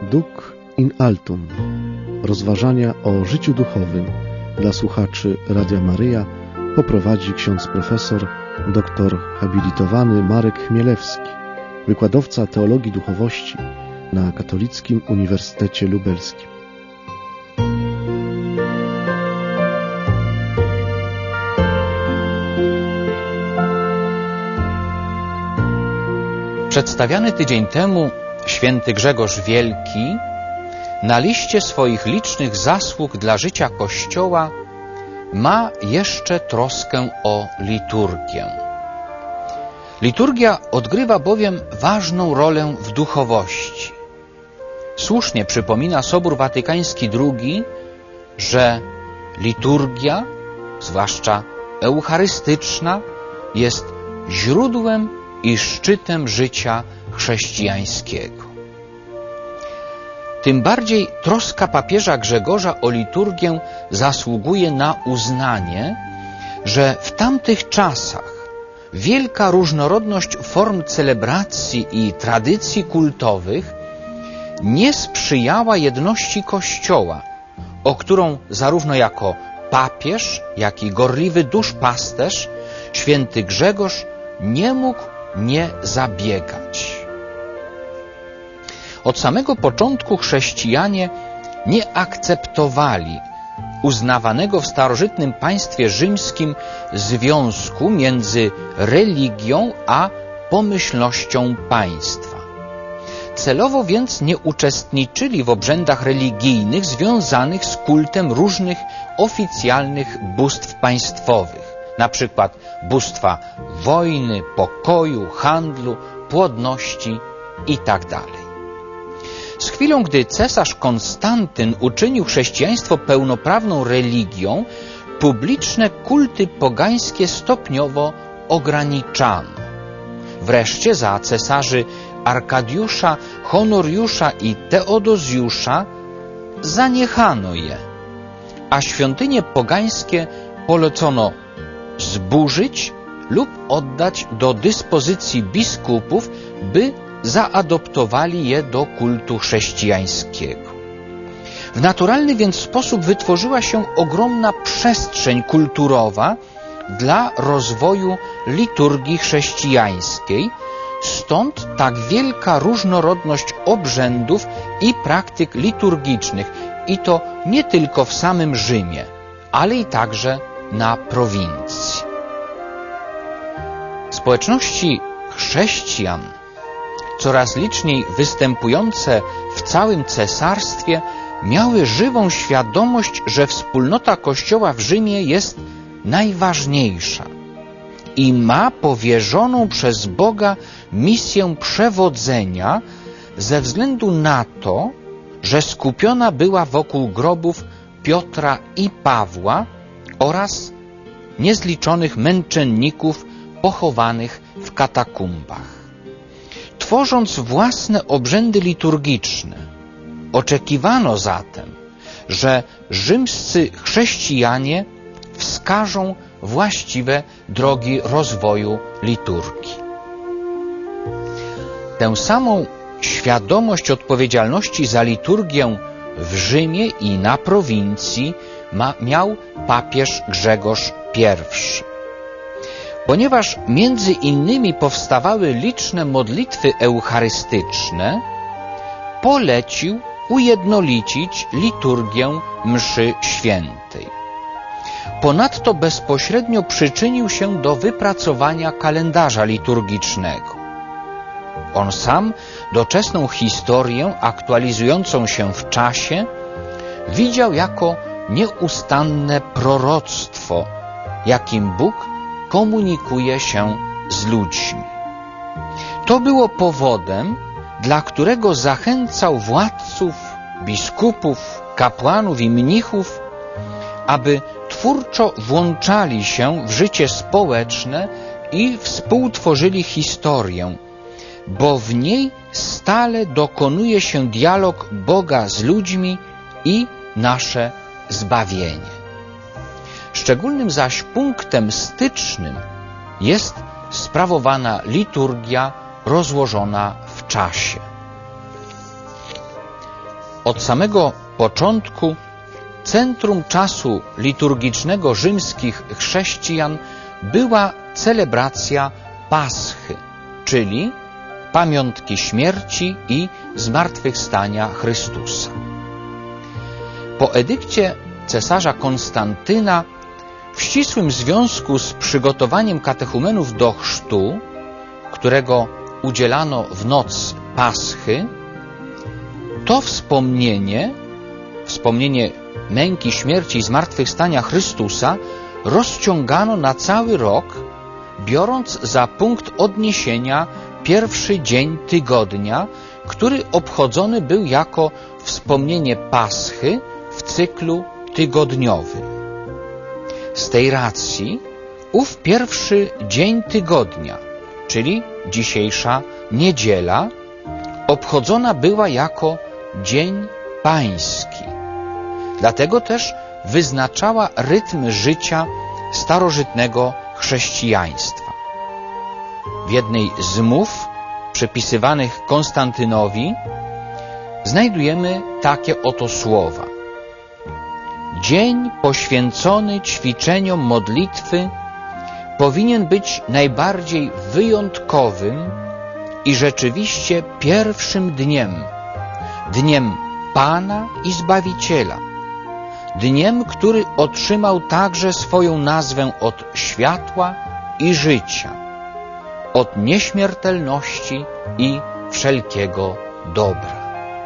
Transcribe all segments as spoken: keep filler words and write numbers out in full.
Duc in altum. Rozważania o życiu duchowym dla słuchaczy Radia Maryja poprowadzi ksiądz profesor doktor habilitowany Marek Chmielewski, wykładowca teologii duchowości na Katolickim Uniwersytecie Lubelskim. Przedstawiany tydzień temu święty Grzegorz Wielki na liście swoich licznych zasług dla życia Kościoła ma jeszcze troskę o liturgię. Liturgia odgrywa bowiem ważną rolę w duchowości. Słusznie przypomina Sobór Watykański drugi, że liturgia, zwłaszcza eucharystyczna, jest źródłem i szczytem życia chrześcijańskiego. Tym bardziej troska papieża Grzegorza o liturgię zasługuje na uznanie, że w tamtych czasach wielka różnorodność form celebracji i tradycji kultowych nie sprzyjała jedności Kościoła, o którą zarówno jako papież, jak i gorliwy duszpasterz święty Grzegorz nie mógł nie zabiegać. Od samego początku chrześcijanie nie akceptowali uznawanego w starożytnym państwie rzymskim związku między religią a pomyślnością państwa. Celowo więc nie uczestniczyli w obrzędach religijnych związanych z kultem różnych oficjalnych bóstw państwowych, na przykład bóstwa wojny, pokoju, handlu, płodności itd. Z chwilą, gdy cesarz Konstantyn uczynił chrześcijaństwo pełnoprawną religią, publiczne kulty pogańskie stopniowo ograniczano. Wreszcie za cesarzy Arkadiusza, Honoriusza i Teodozjusza zaniechano je, a świątynie pogańskie polecono zburzyć lub oddać do dyspozycji biskupów, by zaadoptowali je do kultu chrześcijańskiego. W naturalny więc sposób wytworzyła się ogromna przestrzeń kulturowa dla rozwoju liturgii chrześcijańskiej, stąd tak wielka różnorodność obrzędów i praktyk liturgicznych, i to nie tylko w samym Rzymie, ale i także na prowincji. Społeczności chrześcijan, coraz liczniej występujące w całym cesarstwie, miały żywą świadomość, że wspólnota Kościoła w Rzymie jest najważniejsza i ma powierzoną przez Boga misję przewodzenia ze względu na to, że skupiona była wokół grobów Piotra i Pawła oraz niezliczonych męczenników pochowanych w katakumbach. Tworząc własne obrzędy liturgiczne, oczekiwano zatem, że rzymscy chrześcijanie wskażą właściwe drogi rozwoju liturgii. Tę samą świadomość odpowiedzialności za liturgię w Rzymie i na prowincji ma, miał papież Grzegorz pierwszy. Ponieważ między innymi powstawały liczne modlitwy eucharystyczne, polecił ujednolicić liturgię mszy świętej. Ponadto bezpośrednio przyczynił się do wypracowania kalendarza liturgicznego. On sam doczesną historię aktualizującą się w czasie widział jako nieustanne proroctwo, jakim Bóg komunikuje się z ludźmi. To było powodem, dla którego zachęcał władców, biskupów, kapłanów i mnichów, aby twórczo włączali się w życie społeczne i współtworzyli historię, bo w niej stale dokonuje się dialog Boga z ludźmi i nasze zbawienie. Szczególnym zaś punktem stycznym jest sprawowana liturgia rozłożona w czasie. od samego początku centrum czasu liturgicznego rzymskich chrześcijan była celebracja Paschy, czyli pamiątki śmierci i zmartwychwstania Chrystusa. Po edykcie cesarza Konstantyna, w ścisłym związku z przygotowaniem katechumenów do chrztu, którego udzielano w noc Paschy, to wspomnienie, wspomnienie męki, śmierci i zmartwychwstania Chrystusa rozciągano na cały rok, biorąc za punkt odniesienia pierwszy dzień tygodnia, który obchodzony był jako wspomnienie Paschy w cyklu tygodniowym. Z tej racji ów pierwszy dzień tygodnia, czyli dzisiejsza niedziela, obchodzona była jako Dzień Pański. Dlatego też wyznaczała rytm życia starożytnego chrześcijaństwa. W jednej z mów przypisywanych Konstantynowi znajdujemy takie oto słowa: dzień poświęcony ćwiczeniom modlitwy powinien być najbardziej wyjątkowym i rzeczywiście pierwszym dniem, dniem Pana i Zbawiciela, dniem, który otrzymał także swoją nazwę od światła i życia, od nieśmiertelności i wszelkiego dobra.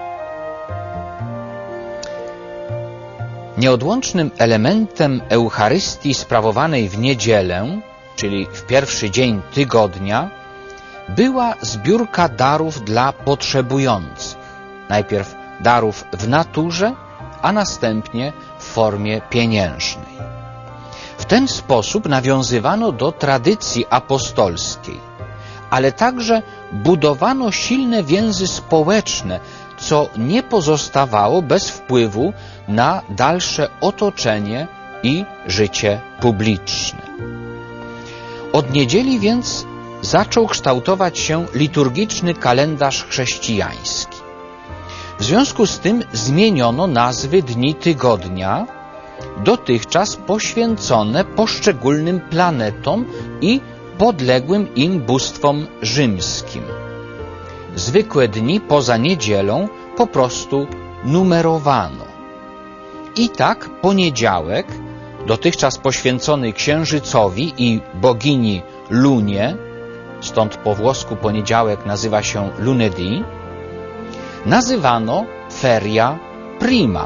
Nieodłącznym elementem Eucharystii sprawowanej w niedzielę, czyli w pierwszy dzień tygodnia, była zbiórka darów dla potrzebujących. Najpierw darów w naturze, a następnie w formie pieniężnej. W ten sposób nawiązywano do tradycji apostolskiej, ale także budowano silne więzy społeczne, co nie pozostawało bez wpływu na dalsze otoczenie i życie publiczne. Od niedzieli więc zaczął kształtować się liturgiczny kalendarz chrześcijański. W związku z tym zmieniono nazwy dni tygodnia, dotychczas poświęcone poszczególnym planetom i podległym im bóstwom rzymskim. Zwykłe dni poza niedzielą po prostu numerowano. I tak poniedziałek, dotychczas poświęcony księżycowi i bogini Lunie, stąd po włosku poniedziałek nazywa się lunedì, nazywano feria prima.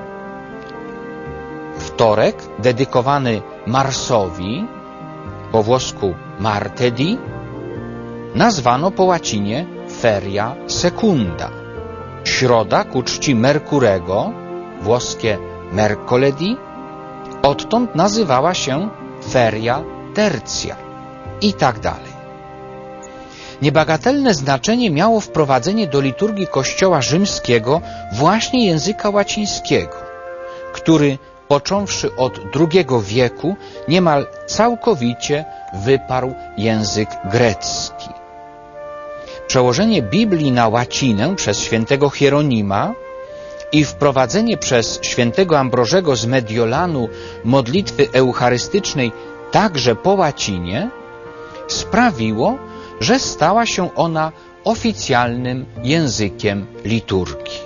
Wtorek, dedykowany Marsowi, po włosku martedì, nazwano po łacinie feria secunda. Środa ku czci Merkurego, włoskie mercoledì, odtąd nazywała się feria tertia i tak dalej. Niebagatelne znaczenie miało wprowadzenie do liturgii Kościoła rzymskiego właśnie języka łacińskiego, który począwszy od drugiego wieku niemal całkowicie wyparł język grecki. Przełożenie Biblii na łacinę przez świętego Hieronima i wprowadzenie przez świętego Ambrożego z Mediolanu modlitwy eucharystycznej także po łacinie sprawiło, że stała się ona oficjalnym językiem liturgii.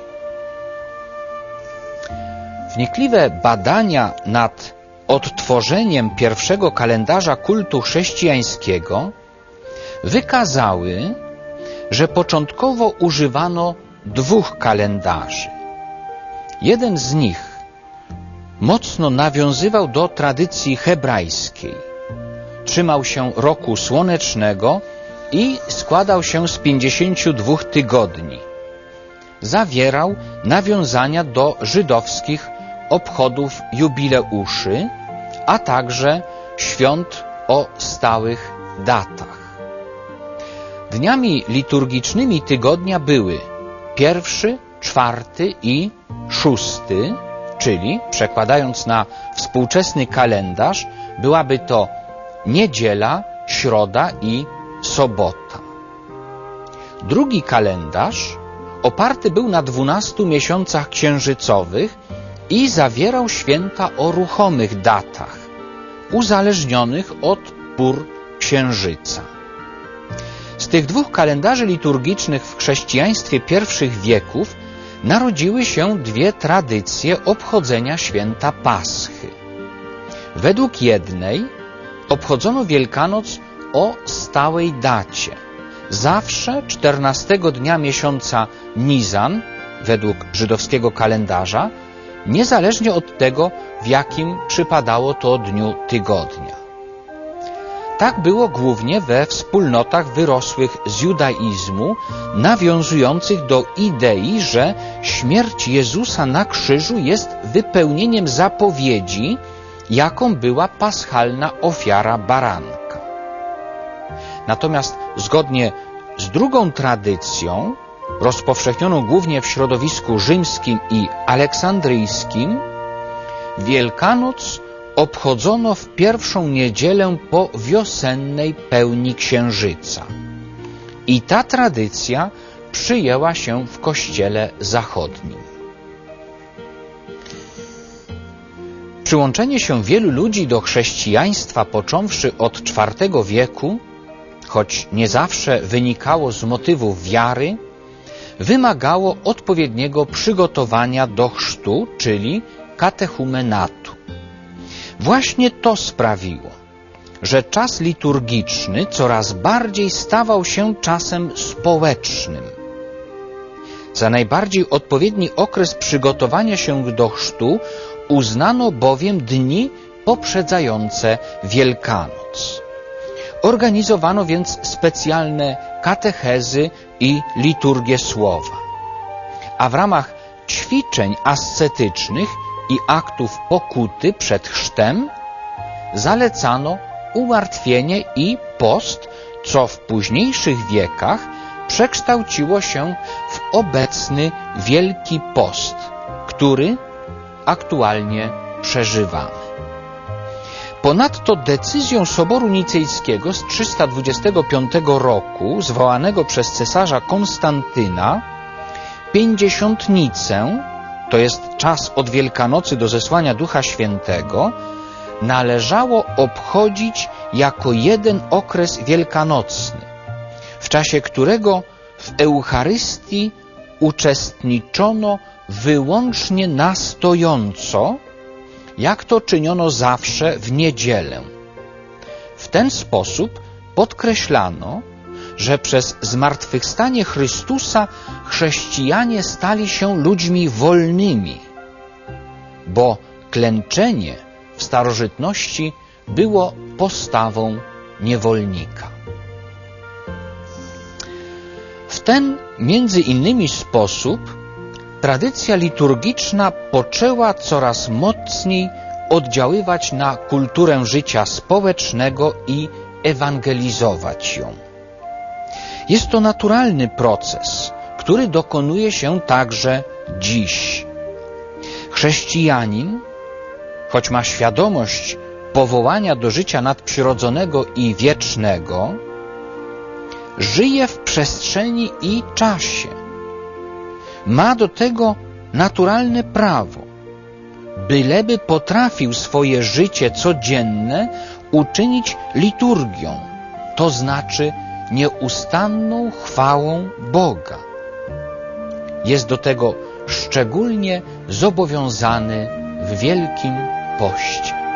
Wnikliwe badania nad odtworzeniem pierwszego kalendarza kultu chrześcijańskiego wykazały, że początkowo używano dwóch kalendarzy. Jeden z nich mocno nawiązywał do tradycji hebrajskiej. Trzymał się roku słonecznego i składał się z pięćdziesięciu dwóch tygodni. Zawierał nawiązania do żydowskich obchodów jubileuszy, a także świąt o stałych datach. Dniami liturgicznymi tygodnia były pierwszy, czwarty i szósty, czyli przekładając na współczesny kalendarz, byłaby to niedziela, środa i sobota. Drugi kalendarz oparty był na dwunastu miesiącach księżycowych i zawierał święta o ruchomych datach, uzależnionych od pór księżyca. Z tych dwóch kalendarzy liturgicznych w chrześcijaństwie pierwszych wieków narodziły się dwie tradycje obchodzenia święta Paschy. Według jednej obchodzono Wielkanoc o stałej dacie, zawsze czternastego dnia miesiąca Nizan, według żydowskiego kalendarza, niezależnie od tego, w jakim przypadało to dniu tygodnia. Tak było głównie we wspólnotach wyrosłych z judaizmu, nawiązujących do idei, że śmierć Jezusa na krzyżu jest wypełnieniem zapowiedzi, jaką była paschalna ofiara baranka. Natomiast zgodnie z drugą tradycją, rozpowszechnioną głównie w środowisku rzymskim i aleksandryjskim, Wielkanoc obchodzono w pierwszą niedzielę po wiosennej pełni księżyca. I ta tradycja przyjęła się w Kościele zachodnim. Przyłączenie się wielu ludzi do chrześcijaństwa, począwszy od czwartego wieku, choć nie zawsze wynikało z motywów wiary, wymagało odpowiedniego przygotowania do chrztu, czyli katechumenatu. Właśnie to sprawiło, że czas liturgiczny coraz bardziej stawał się czasem społecznym. Za najbardziej odpowiedni okres przygotowania się do chrztu uznano bowiem dni poprzedzające Wielkanoc. Organizowano więc specjalne katechezy i liturgię słowa. A w ramach ćwiczeń ascetycznych i aktów pokuty przed chrztem zalecano umartwienie i post, co w późniejszych wiekach przekształciło się w obecny Wielki Post, który aktualnie przeżywamy. Ponadto decyzją Soboru Nicejskiego z trzysta dwudziestego piątego roku, zwołanego przez cesarza Konstantyna, pięćdziesiątnicę, to jest czas od Wielkanocy do zesłania Ducha Świętego, należało obchodzić jako jeden okres wielkanocny, w czasie którego w Eucharystii uczestniczono wyłącznie na stojąco, jak to czyniono zawsze w niedzielę. W ten sposób podkreślano, że przez zmartwychwstanie Chrystusa chrześcijanie stali się ludźmi wolnymi, bo klęczenie w starożytności było postawą niewolnika. W ten między innymi sposób tradycja liturgiczna poczęła coraz mocniej oddziaływać na kulturę życia społecznego i ewangelizować ją. Jest to naturalny proces, który dokonuje się także dziś. Chrześcijanin, choć ma świadomość powołania do życia nadprzyrodzonego i wiecznego, żyje w przestrzeni i czasie. Ma do tego naturalne prawo, byleby potrafił swoje życie codzienne uczynić liturgią, to znaczy nieustanną chwałą Boga. Jest do tego szczególnie zobowiązany w Wielkim Poście.